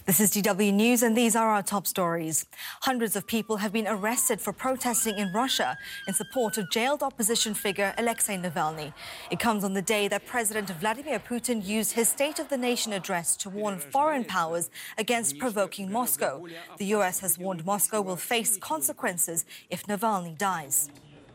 This is DW News, and these are our top stories. Hundreds of people have been arrested for protesting in Russia in support of jailed opposition figure Alexei Navalny. It comes on the day that President Vladimir Putin used his State of the Nation address to warn foreign powers against provoking Moscow. The US has warned Moscow will face consequences if Navalny dies.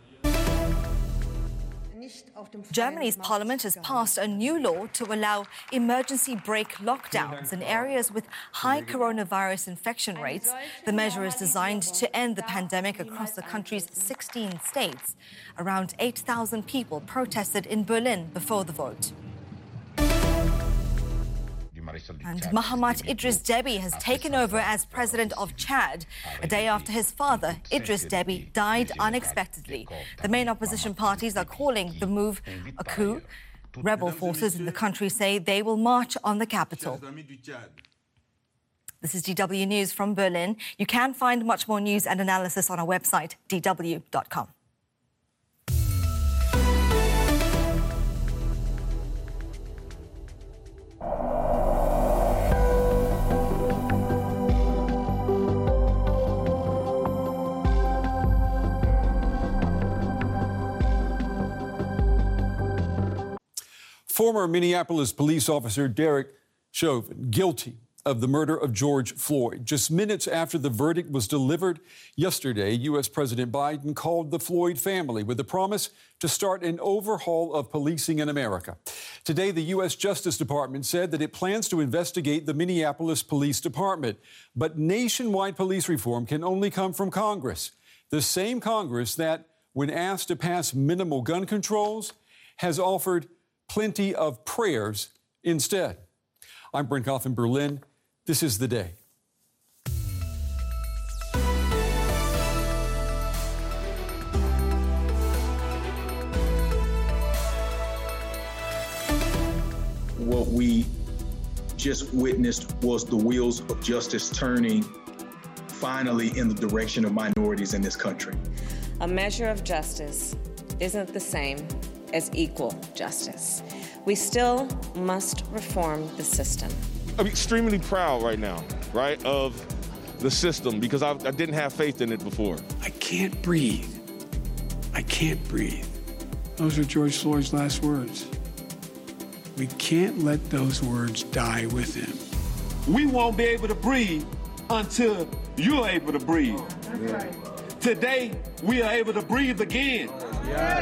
Germany's parliament has passed a new law to allow emergency break lockdowns in areas with high coronavirus infection rates. The measure is designed to end the pandemic across the country's 16 states. Around 8,000 people protested in Berlin before the vote. And Mahamat Idris Deby has taken over as president of Chad, a day after his father, Idris Deby, died unexpectedly. The main opposition parties are calling the move a coup. Rebel forces in the country say they will march on the capital. This is DW News from Berlin. You can find much more news and analysis on our website, dw.com. Former Minneapolis police officer Derek Chauvin, guilty of the murder of George Floyd. Just minutes after the verdict was delivered yesterday, U.S. President Biden called the Floyd family with the promise to start an overhaul of policing in America. Today, the U.S. Justice Department said that it plans to investigate the Minneapolis Police Department. But nationwide police reform can only come from Congress. The same Congress that, when asked to pass minimal gun controls, has offered plenty of prayers instead. I'm Brent Goff in Berlin. This is The Day. What we just witnessed was the wheels of justice turning finally in the direction of minorities in this country. A measure of justice isn't the same as equal justice. We still must reform the system. I'm extremely proud right now, right, of the system because I didn't have faith in it before. I can't breathe. I can't breathe. Those are George Floyd's last words. We can't let those words die with him. We won't be able to breathe until you're able to breathe. That's right. Today, we are able to breathe again. Yeah.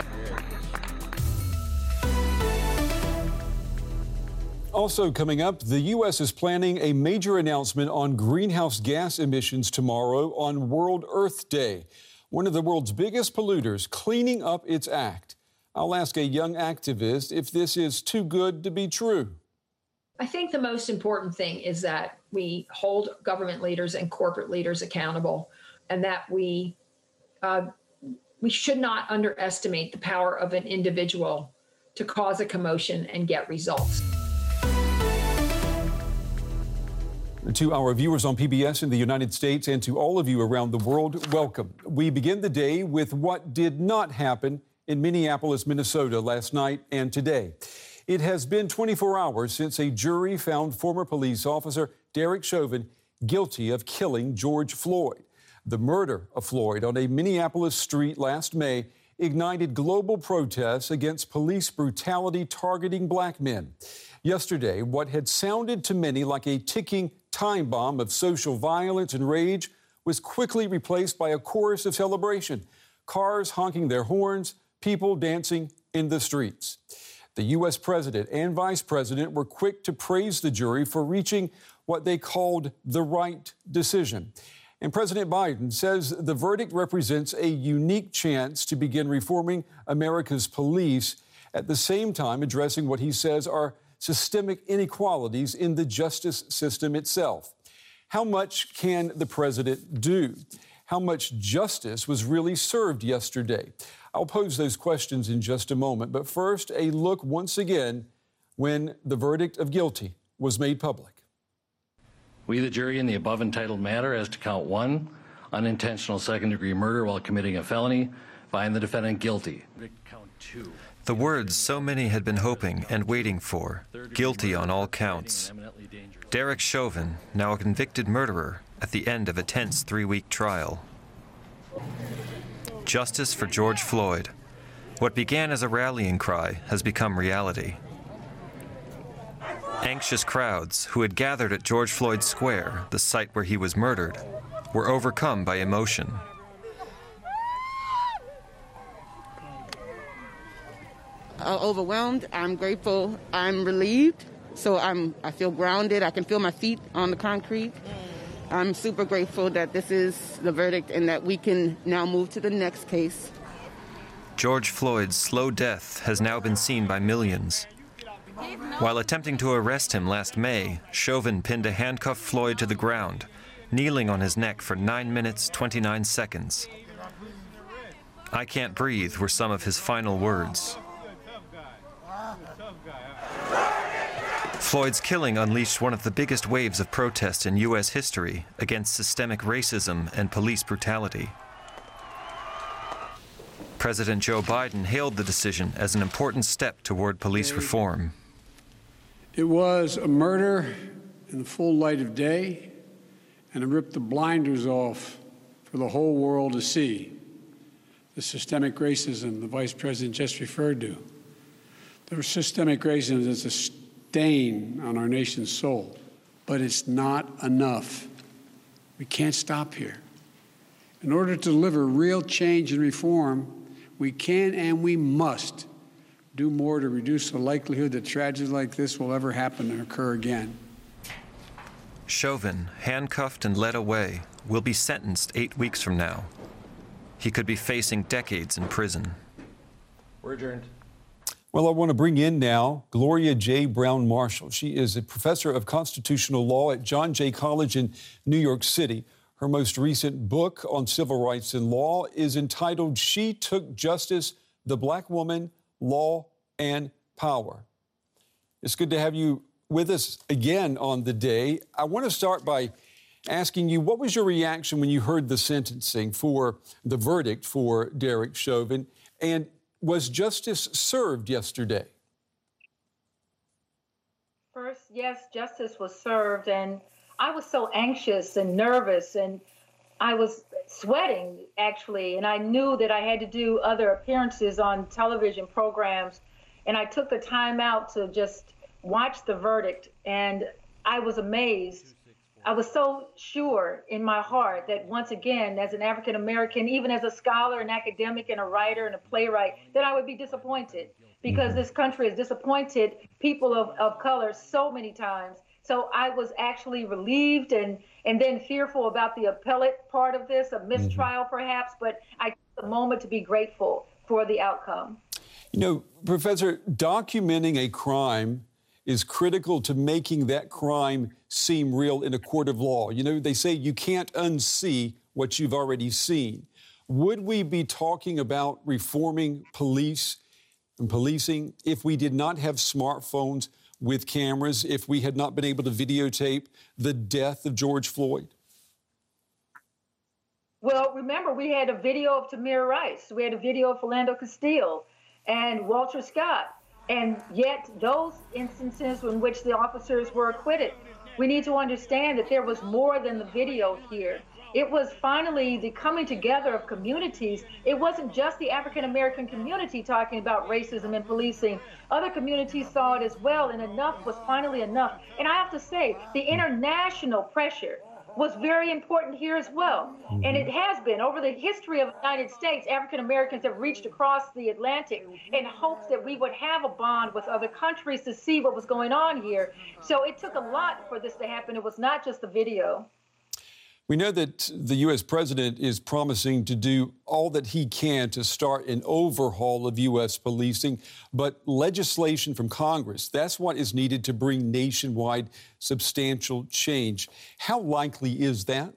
Also coming up, the U.S. is planning a major announcement on greenhouse gas emissions tomorrow on World Earth Day. One of the world's biggest polluters cleaning up its act. I'll ask a young activist if this is too good to be true. I think the most important thing is that we hold government leaders and corporate leaders accountable, and that we should not underestimate the power of an individual to cause a commotion and get results. To our viewers on PBS in the United States and to all of you around the world, welcome. We begin the day with what did not happen in Minneapolis, Minnesota last night and today. It has been 24 hours since a jury found former police officer Derek Chauvin guilty of killing George Floyd. The murder of Floyd on a Minneapolis street last May ignited global protests against police brutality targeting black men. Yesterday, what had sounded to many like a ticking time bomb of social violence and rage was quickly replaced by a chorus of celebration. Cars honking their horns, people dancing in the streets. The U.S. president and vice president were quick to praise the jury for reaching what they called the right decision. And President Biden says the verdict represents a unique chance to begin reforming America's police, at the same time addressing what he says are systemic inequalities in the justice system itself. How much can the president do? How much justice was really served yesterday? I'll pose those questions in just a moment. But first, a look once again when the verdict of guilty was made public. We, the jury, in the above entitled matter as to count 1, unintentional second-degree murder while committing a felony, find the defendant guilty. The words so many had been hoping and waiting for, guilty on all counts. Derek Chauvin, now a convicted murderer, at the end of a tense 3-week trial. Justice for George Floyd. What began as a rallying cry has become reality. Anxious crowds who had gathered at George Floyd Square, the site where he was murdered, were overcome by emotion. Overwhelmed, I'm grateful, I'm relieved, so I feel grounded, I can feel my feet on the concrete. I'm super grateful that this is the verdict and that we can now move to the next case. George Floyd's slow death has now been seen by millions. While attempting to arrest him last May, Chauvin pinned a handcuffed Floyd to the ground, kneeling on his neck for 9 minutes, 29 seconds. "I can't breathe" were some of his final words. Floyd's killing unleashed one of the biggest waves of protest in U.S. history against systemic racism and police brutality. President Joe Biden hailed the decision as an important step toward police reform. It was a murder in the full light of day, and it ripped the blinders off for the whole world to see. The systemic racism the Vice President just referred to. The systemic racism is a stain on our nation's soul, but it's not enough. We can't stop here. In order to deliver real change and reform, we can and we must do more to reduce the likelihood that tragedies like this will ever happen and occur again. Chauvin, handcuffed and led away, will be sentenced 8 weeks from now. He could be facing decades in prison. We're adjourned. Well, I want to bring in now Gloria J. Brown Marshall. She is a professor of constitutional law at John Jay College in New York City. Her most recent book on civil rights and law is entitled She Took Justice, the Black Woman, Law and Power. It's good to have you with us again on the day. I want to start by asking you, what was your reaction when you heard the sentencing for the verdict for Derek Chauvin? And was justice served yesterday? First, yes, justice was served, and I was so anxious and nervous, and I was sweating, actually, and I knew that I had to do other appearances on television programs, and I took the time out to just watch the verdict, and I was amazed. I was so sure in my heart that once again, as an African American, even as a scholar, an academic, and a writer and a playwright, that I would be disappointed because this country has disappointed people of color so many times. So I was actually relieved and then fearful about the appellate part of this, a mistrial perhaps, but I took the moment to be grateful for the outcome. You know, Professor, documenting a crime is critical to making that crime seem real in a court of law. You know, they say you can't unsee what you've already seen. Would we be talking about reforming police and policing if we did not have smartphones with cameras, if we had not been able to videotape the death of George Floyd? Well, remember, we had a video of Tamir Rice. We had a video of Philando Castile and Walter Scott. And yet those instances in which the officers were acquitted, we need to understand that there was more than the video here. It was finally the coming together of communities. It wasn't just the African-American community talking about racism and policing. Other communities saw it as well, and enough was finally enough. And I have to say, the international pressure was very important here as well. And it has been. Over the history of the United States, African Americans have reached across the Atlantic in hopes that we would have a bond with other countries to see what was going on here. So it took a lot for this to happen. It was not just the video. We know that the U.S. president is promising to do all that he can to start an overhaul of U.S. policing, but legislation from Congress, that's what is needed to bring nationwide substantial change. How likely is that?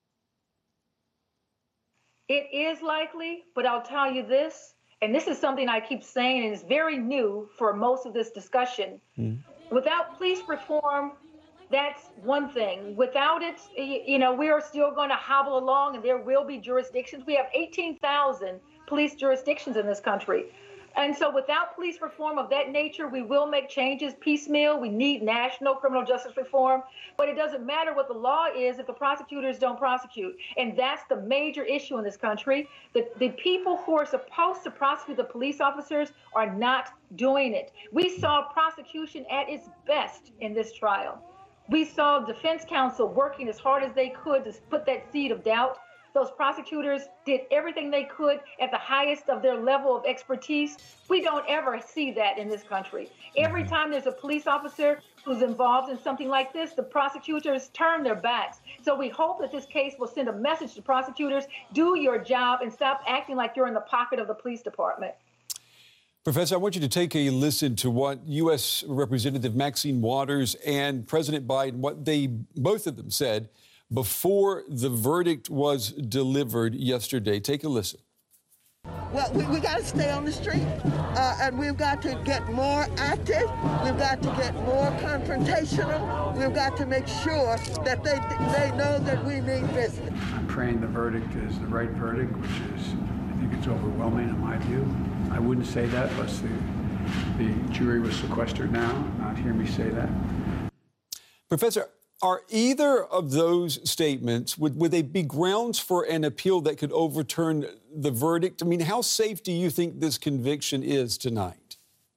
It is likely, but I'll tell you this, and this is something I keep saying, and it's very new for most of this discussion. Without police reform, that's one thing. Without it, you know, we are still going to hobble along, and there will be jurisdictions. We have 18,000 police jurisdictions in this country. And so without police reform of that nature, we will make changes piecemeal. We need national criminal justice reform. But it doesn't matter what the law is if the prosecutors don't prosecute. And that's the major issue in this country. The people who are supposed to prosecute the police officers are not doing it. We saw prosecution at its best in this trial. We saw defense counsel working as hard as they could to put that seed of doubt. Those prosecutors did everything they could at the highest of their level of expertise. We don't ever see that in this country. Every time there's a police officer who's involved in something like this, the prosecutors turn their backs. So we hope that this case will send a message to prosecutors: do your job and stop acting like you're in the pocket of the police department. Professor, I want you to take a listen to what U.S. Representative Maxine Waters and President Biden, what they, both of them, said before the verdict was delivered yesterday. Take a listen. Well, we got to stay on the street, and we've got to get more active. We've got to get more confrontational. We've got to make sure that they know that we mean business. I'm praying the verdict is the right verdict, which is, I think it's overwhelming in my view. I wouldn't say that unless the jury was sequestered now. Not hear me say that. Professor, are either of those statements, would they be grounds for an appeal that could overturn the verdict? I mean, how safe do you think this conviction is tonight?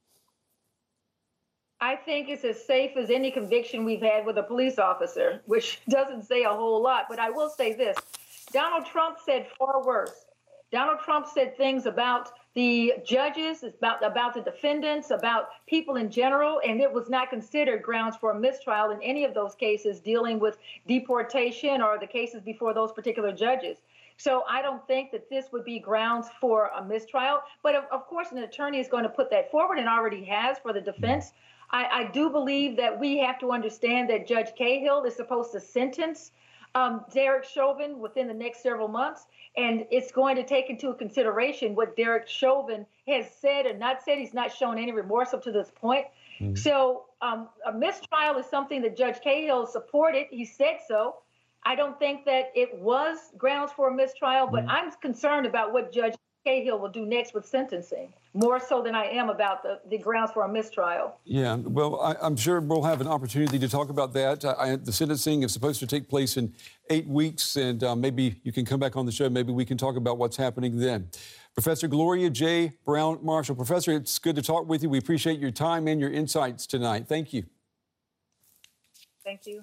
I think it's as safe as any conviction we've had with a police officer, which doesn't say a whole lot. But I will say this. Donald Trump said far worse. Donald Trump said things about the judges, about the defendants, about people in general, and it was not considered grounds for a mistrial in any of those cases dealing with deportation or the cases before those particular judges. So I don't think that this would be grounds for a mistrial. But of course, an attorney is going to put that forward and already has for the defense. I do believe that we have to understand that Judge Cahill is supposed to sentence Derek Chauvin within the next several months. And it's going to take into consideration what Derek Chauvin has said or not said. He's not shown any remorse up to this point. So a mistrial is something that Judge Cahill supported. He said so. I don't think that it was grounds for a mistrial, but I'm concerned about what Judge Cahill will do next with sentencing, more so than I am about the grounds for a mistrial. Yeah, well, I'm sure we'll have an opportunity to talk about that. The sentencing is supposed to take place in 8 weeks, and maybe you can come back on the show. Maybe we can talk about what's happening then. Professor Gloria J. Brown-Marshall. Professor, it's good to talk with you. We appreciate your time and your insights tonight. Thank you. Thank you.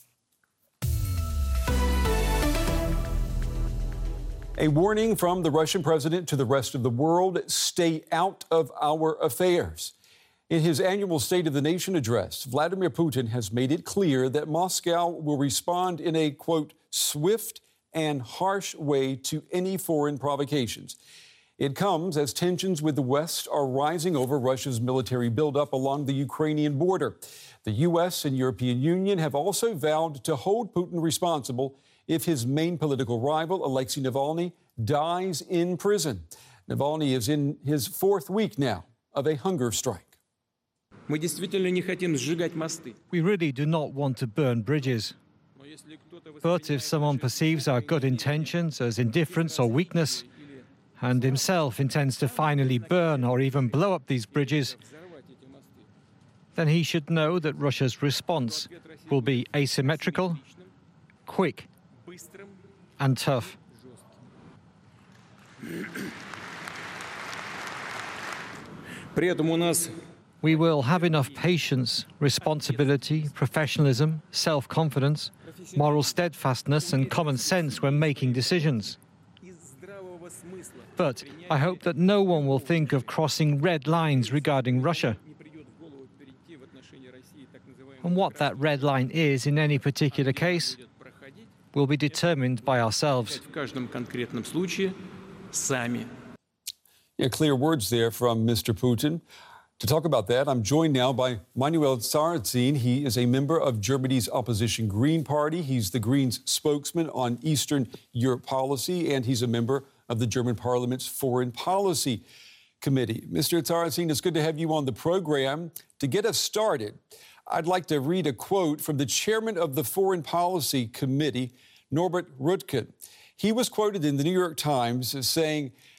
A warning from the Russian president to the rest of the world: stay out of our affairs. In his annual State of the Nation address, Vladimir Putin has made it clear that Moscow will respond in a, quote, swift and harsh way to any foreign provocations. It comes as tensions with the West are rising over Russia's military buildup along the Ukrainian border. The U.S. and European Union have also vowed to hold Putin responsible if his main political rival, Alexei Navalny, dies in prison. Navalny is in his 4th week now of a hunger strike. We really do not want to burn bridges. But if someone perceives our good intentions as indifference or weakness, and himself intends to finally burn or even blow up these bridges, then he should know that Russia's response will be asymmetrical, quick, and tough. We will have enough patience, responsibility, professionalism, self-confidence, moral steadfastness, and common sense when making decisions. But I hope that no one will think of crossing red lines regarding Russia. And what that red line is in any particular case will be determined by ourselves. Yeah, clear words there from Mr. Putin. To talk about that, I'm joined now by Manuel Sarrazin. He is a member of Germany's opposition Green Party. He's the Greens spokesman on Eastern Europe policy, and he's a member of the German Parliament's Foreign Policy Committee. Mr. Sarrazin, it's good to have you on the program. To get us started, I'd like to read a quote from the chairman of the Foreign Policy Committee, Norbert Röttgen. He was quoted in the New York Times as saying,